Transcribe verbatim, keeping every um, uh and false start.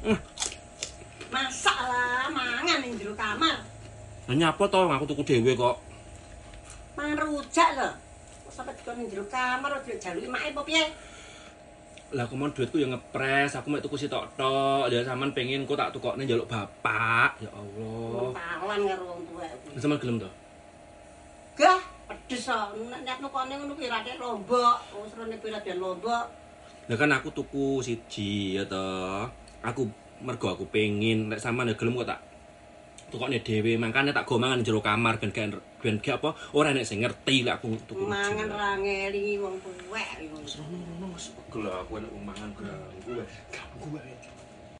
Masak lah, mangan ning jero kamar. Lah nyapa to aku tuku dhewe kok. Mangan rujak lho. Kok sampe dikon ning jero kamar ojo jaluki make apa piye? Lah kemon duitku ya ngepres, aku mek tuku sitok-tok. Ya sampean pengen kok tak tukokne njaluk bapak. Ya Allah. Talan karo wong tuwek. Sampeyan gelem to? Gah, pedes kok. Nek nukone ngono kuwi rada lombok. Wis rene piradan lombok. Lah kan aku tuku siji ya toh. Aku mergo aku pengen nek sampean ya gelem kok tak tukokne dhewe. Mangkane tak go mangan jero kamar ben gak ben gak apa ora nek sing ngerti lek aku tuku. Mangan ra ngelingi wong tuwek. Wis rono-rono wis pegel aku nek mangan ganggu wae. Ganggu wae.